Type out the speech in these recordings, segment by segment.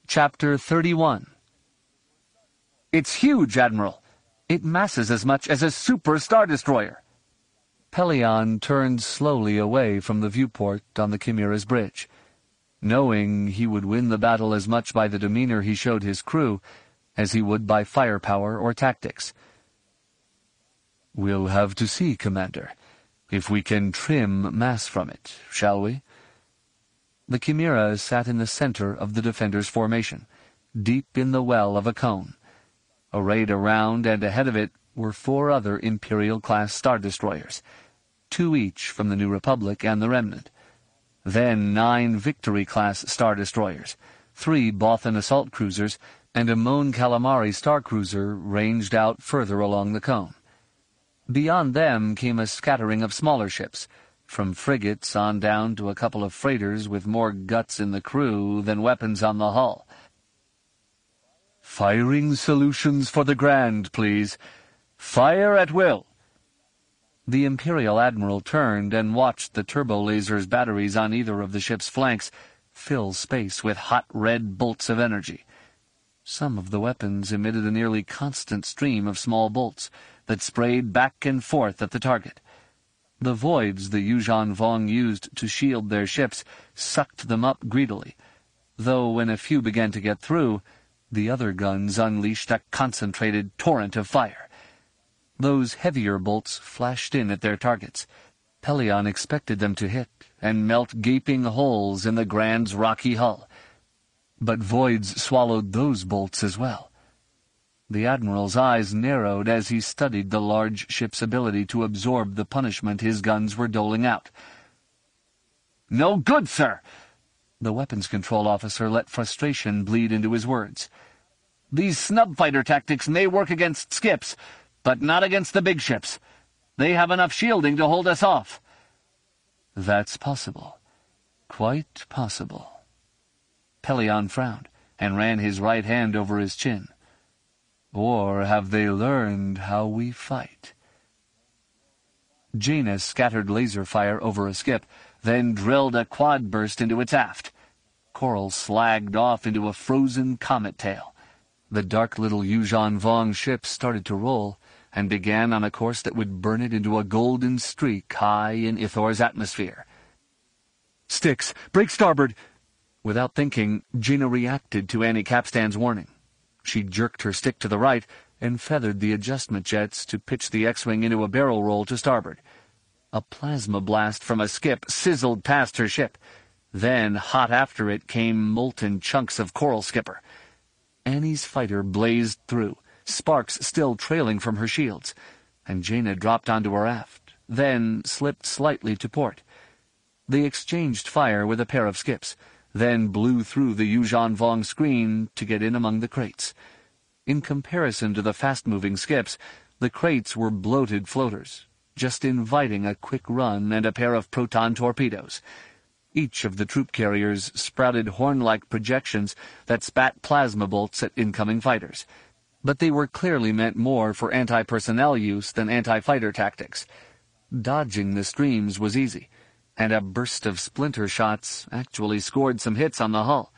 Chapter 31. It's huge, Admiral. It masses as much as a super Star Destroyer. Pellaeon turned slowly away from the viewport on the Chimera's bridge, knowing he would win the battle as much by the demeanor he showed his crew as he would by firepower or tactics. We'll have to see, Commander, if we can trim mass from it, shall we? The Chimera sat in the center of the defenders' formation, deep in the well of a cone. Arrayed around and ahead of it were 4 other Imperial-class Star Destroyers, 2 each from the New Republic and the Remnant. Then 9 Victory-class Star Destroyers, 3 Bothan assault cruisers, and a Mon Calamari star cruiser ranged out further along the cone. Beyond them came a scattering of smaller ships, from frigates on down to a couple of freighters with more guts in the crew than weapons on the hull. "Firing solutions for the Grand, please. Fire at will." The Imperial Admiral turned and watched the turbo-laser's batteries on either of the ship's flanks fill space with hot red bolts of energy. Some of the weapons emitted a nearly constant stream of small bolts that sprayed back and forth at the target. The voids the Yuuzhan Vong used to shield their ships sucked them up greedily, though when a few began to get through, the other guns unleashed a concentrated torrent of fire. Those heavier bolts flashed in at their targets. Pellaeon expected them to hit and melt gaping holes in the Grand's rocky hull. But voids swallowed those bolts as well. The Admiral's eyes narrowed as he studied the large ship's ability to absorb the punishment his guns were doling out. "No good, sir!" The weapons control officer let frustration bleed into his words. "These snub fighter tactics may work against skips, but not against the big ships. They have enough shielding to hold us off." "That's possible. Quite possible." Pellaeon frowned and ran his right hand over his chin. "Or have they learned how we fight?" Jaina scattered laser fire over a skip, then drilled a quad burst into its aft. Coral slagged off into a frozen comet tail. The dark little Yuuzhan Vong ship started to roll, and began on a course that would burn it into a golden streak high in Ithor's atmosphere. "Sticks, break starboard!" Without thinking, Jaina reacted to Annie Capstan's warning. She jerked her stick to the right and feathered the adjustment jets to pitch the X-Wing into a barrel roll to starboard. A plasma blast from a skip sizzled past her ship. Then, hot after it, came molten chunks of Coral Skipper. Annie's fighter blazed through, sparks still trailing from her shields, and Jaina dropped onto her aft, then slipped slightly to port. They exchanged fire with a pair of skips, then blew through the Yuuzhan Vong screen to get in among the crates. In comparison to the fast-moving skips, the crates were bloated floaters, just inviting a quick run and a pair of proton torpedoes. Each of the troop carriers sprouted horn-like projections that spat plasma bolts at incoming fighters, but they were clearly meant more for anti-personnel use than anti-fighter tactics. Dodging the streams was easy, and a burst of splinter shots actually scored some hits on the hull.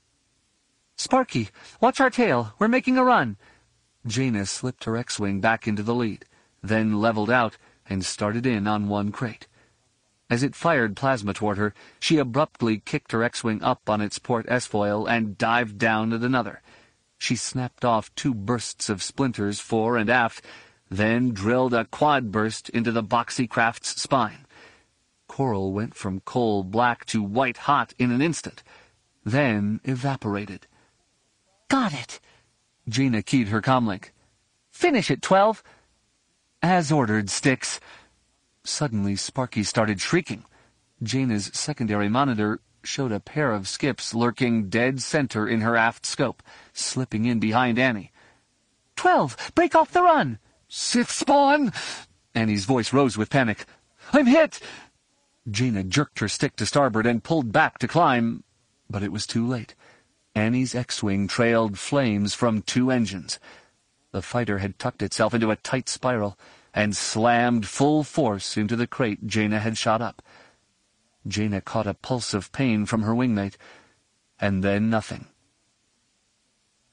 "Sparky, watch our tail. We're making a run." Jaina slipped her X-Wing back into the lead, then leveled out and started in on one crate. As it fired plasma toward her, she abruptly kicked her X-Wing up on its port S-foil and dived down at another. She snapped off 2 bursts of splinters fore and aft, then drilled a quad burst into the boxy craft's spine. Coral went from coal-black to white-hot in an instant, then evaporated. "Got it!" Jaina keyed her comlink. "Finish it, 12! "As ordered, Sticks." Suddenly Sparky started shrieking. Jaina's secondary monitor showed a pair of skips lurking dead center in her aft scope, slipping in behind Annie. 12! Break off the run!" "Sith spawn!" Annie's voice rose with panic. "I'm hit!" Jaina jerked her stick to starboard and pulled back to climb, but it was too late. Annie's X-Wing trailed flames from 2 engines. The fighter had tucked itself into a tight spiral and slammed full force into the crate Jaina had shot up. Jaina caught a pulse of pain from her wingmate, and then nothing.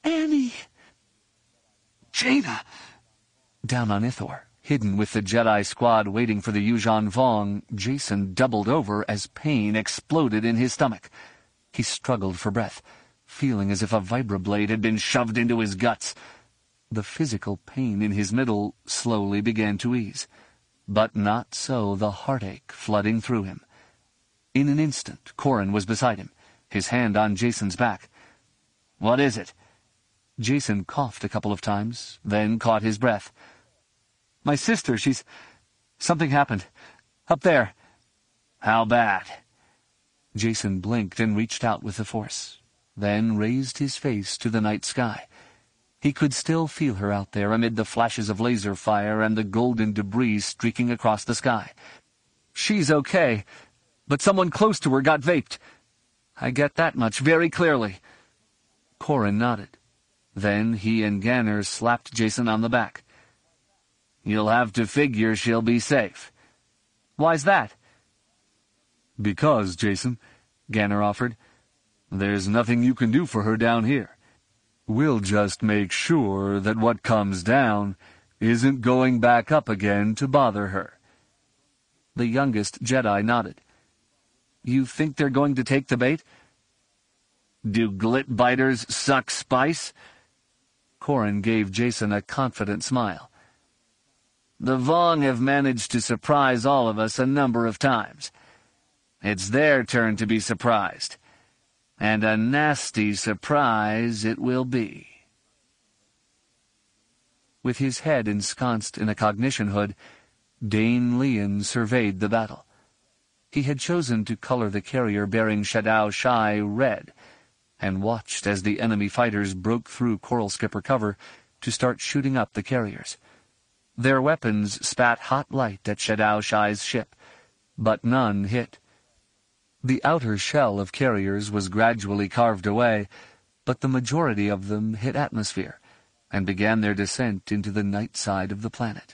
Annie! Jaina! Down on Ithor, hidden with the Jedi squad waiting for the Yuuzhan Vong, Jacen doubled over as pain exploded in his stomach. He struggled for breath, feeling as if a vibroblade had been shoved into his guts. The physical pain in his middle slowly began to ease, but not so the heartache flooding through him. In an instant, Corran was beside him, his hand on Jacen's back. "What is it?" Jacen coughed a couple of times, then caught his breath. "My sister, something happened. Up there." "How bad?" Jacen blinked and reached out with the Force, then raised his face to the night sky. He could still feel her out there amid the flashes of laser fire and the golden debris streaking across the sky. "She's okay, but someone close to her got vaped. I get that much very clearly." Corran nodded. Then he and Ganner slapped Jacen on the back. "You'll have to figure she'll be safe." "Why's that?" "Because, Jacen," Ganner offered, "there's nothing you can do for her down here. We'll just make sure that what comes down isn't going back up again to bother her." The youngest Jedi nodded. "You think they're going to take the bait?" "Do glit-biters suck spice?" Corran gave Jacen a confident smile. "The Vong have managed to surprise all of us a number of times. It's their turn to be surprised. And a nasty surprise it will be." With his head ensconced in a cognition hood, Dane Leon surveyed the battle. He had chosen to color the carrier bearing Shadow Shai red, and watched as the enemy fighters broke through Coral Skipper cover to start shooting up the carriers. Their weapons spat hot light at Shadow Shai's ship, but none hit. The outer shell of carriers was gradually carved away, but the majority of them hit atmosphere and began their descent into the night side of the planet.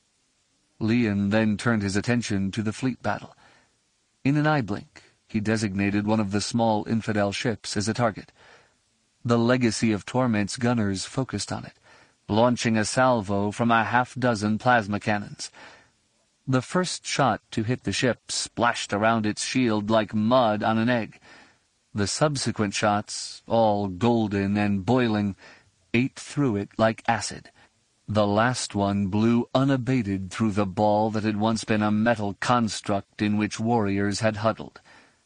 Leon then turned his attention to the fleet battle. In an eye blink, he designated one of the small infidel ships as a target. The Legacy of Torment's gunners focused on it, launching a salvo from a half-dozen plasma cannons. The first shot to hit the ship splashed around its shield like mud on an egg. The subsequent shots, all golden and boiling, ate through it like acid. The last one blew unabated through the ball that had once been a metal construct in which warriors had huddled.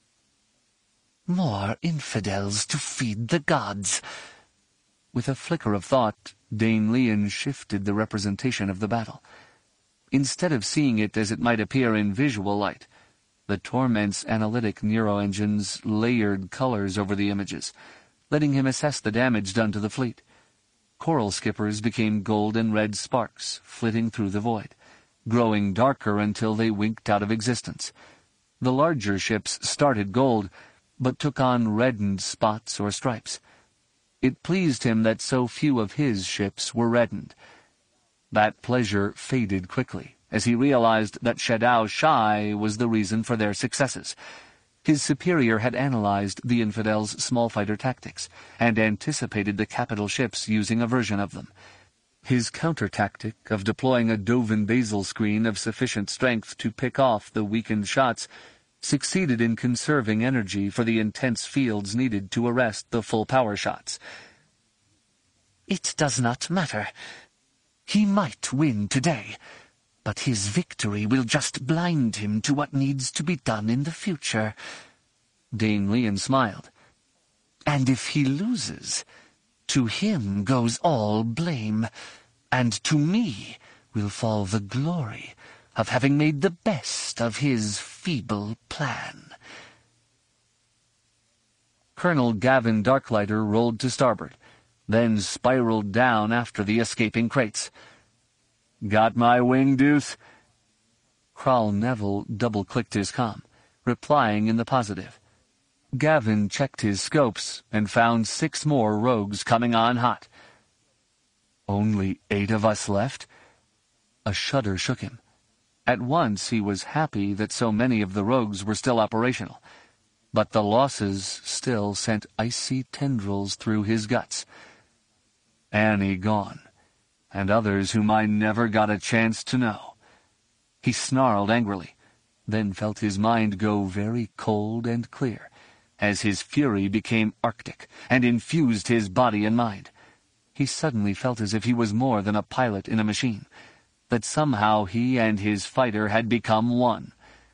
"More infidels to feed the gods." With a flicker of thought, Dane Leon shifted the representation of the battle. Instead of seeing it as it might appear in visual light, the Torment's analytic neuroengines layered colors over the images, letting him assess the damage done to the fleet. Coral Skippers became gold and red sparks, flitting through the void, growing darker until they winked out of existence. The larger ships started gold, but took on reddened spots or stripes. It pleased him that so few of his ships were reddened. That pleasure faded quickly, as he realized that Shadow Shai was the reason for their successes. His superior had analyzed the infidels' small fighter tactics, and anticipated the capital ships using a version of them. His counter-tactic of deploying a Dovin basal screen of sufficient strength to pick off the weakened shots succeeded in conserving energy for the intense fields needed to arrest the full-power shots. "It does not matter. He might win today, but his victory will just blind him to what needs to be done in the future." Dane Leon smiled. "And if he loses, to him goes all blame, and to me will fall the glory of having made the best of his feeble plan." Colonel Gavin Darklighter rolled to starboard, then spiraled down after the escaping crates. "Got my wing, Deuce?" Kral Neville double-clicked his comm, replying in the positive. Gavin checked his scopes and found 6 more rogues coming on hot. "Only 8 of us left?" A shudder shook him. At once he was happy that so many of the rogues were still operational, but the losses still sent icy tendrils through his guts. Annie gone, and others whom I never got a chance to know. He snarled angrily, then felt his mind go very cold and clear, as his fury became arctic and infused his body and mind. He suddenly felt as if he was more than a pilot in a machine, that somehow he and his fighter had become one,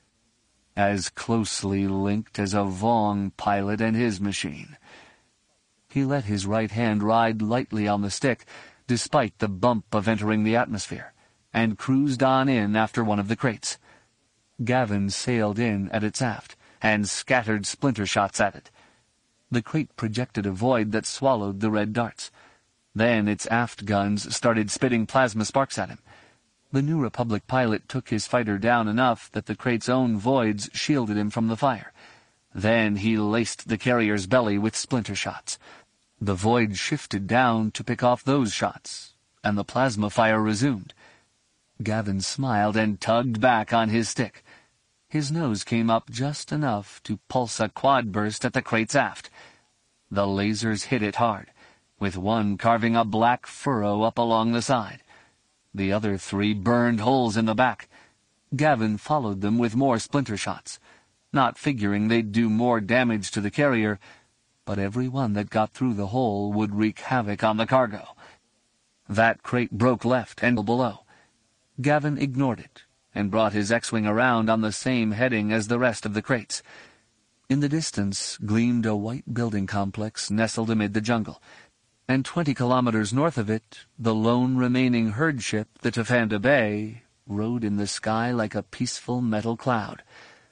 as closely linked as a Vong pilot and his machine. He let his right hand ride lightly on the stick, despite the bump of entering the atmosphere, and cruised on in after one of the crates. Gavin sailed in at its aft, and scattered splinter shots at it. The crate projected a void that swallowed the red darts. Then its aft guns started spitting plasma sparks at him. The New Republic pilot took his fighter down enough that the crate's own voids shielded him from the fire. Then he laced the carrier's belly with splinter shots. The void shifted down to pick off those shots, and the plasma fire resumed. Gavin smiled and tugged back on his stick. His nose came up just enough to pulse a quad burst at the crate's aft. The lasers hit it hard, with one carving a black furrow up along the side. The other 3 burned holes in the back. Gavin followed them with more splinter shots, not figuring they'd do more damage to the carrier, but every one that got through the hole would wreak havoc on the cargo. That crate broke left and below. Gavin ignored it, and brought his X-Wing around on the same heading as the rest of the crates. In the distance gleamed a white building complex nestled amid the jungle, and 20 kilometers north of it, the lone remaining herd ship, the Tafanda Bay, rode in the sky like a peaceful metal cloud.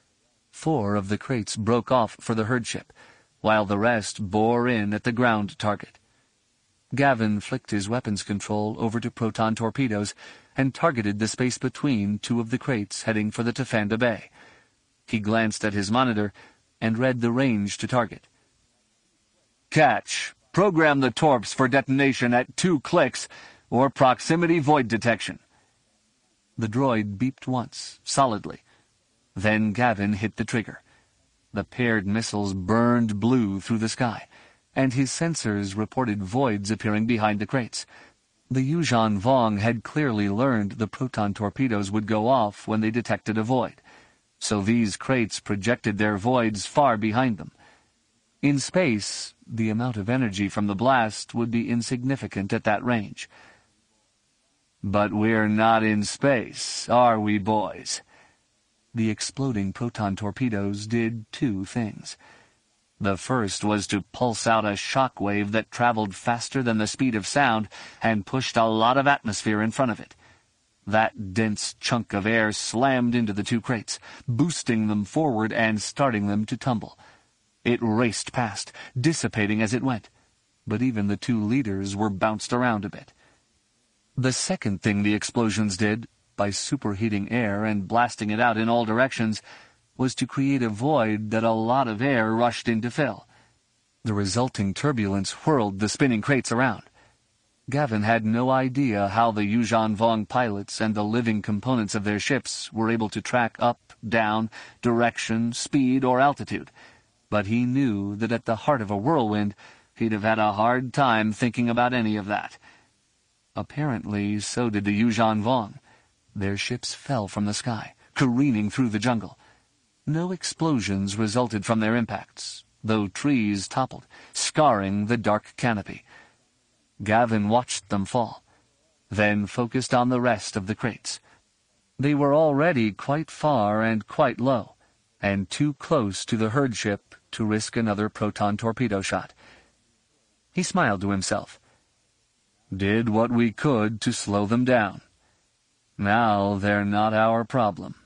4 of the crates broke off for the herd ship, while the rest bore in at the ground target. Gavin flicked his weapons control over to proton torpedoes and targeted the space between 2 of the crates heading for the Tafanda Bay. He glanced at his monitor and read the range to target. Catch. Program the torps for detonation at 2 clicks or proximity void detection. The droid beeped once, solidly. Then Gavin hit the trigger. The paired missiles burned blue through the sky, and his sensors reported voids appearing behind the crates. The Yuuzhan Vong had clearly learned the proton torpedoes would go off when they detected a void, so these crates projected their voids far behind them. In space, the amount of energy from the blast would be insignificant at that range. But we're not in space, are we, boys? The exploding proton torpedoes did 2 things. The first was to pulse out a shock wave that traveled faster than the speed of sound and pushed a lot of atmosphere in front of it. That dense chunk of air slammed into the 2 crates, boosting them forward and starting them to tumble. It raced past, dissipating as it went, but even the 2 leaders were bounced around a bit. The second thing the explosions did, by superheating air and blasting it out in all directions, was to create a void that a lot of air rushed in to fill. The resulting turbulence whirled the spinning crates around. Gavin had no idea how the Yuuzhan Vong pilots and the living components of their ships were able to track up, down, direction, speed, or altitude, but he knew that at the heart of a whirlwind he'd have had a hard time thinking about any of that. Apparently, so did the Yuuzhan Vong. Their ships fell from the sky, careening through the jungle. No explosions resulted from their impacts, though trees toppled, scarring the dark canopy. Gavin watched them fall, then focused on the rest of the crates. They were already quite far and quite low, and too close to the herd ship to risk another proton torpedo shot. He smiled to himself. Did what we could to slow them down. Now they're not our problem.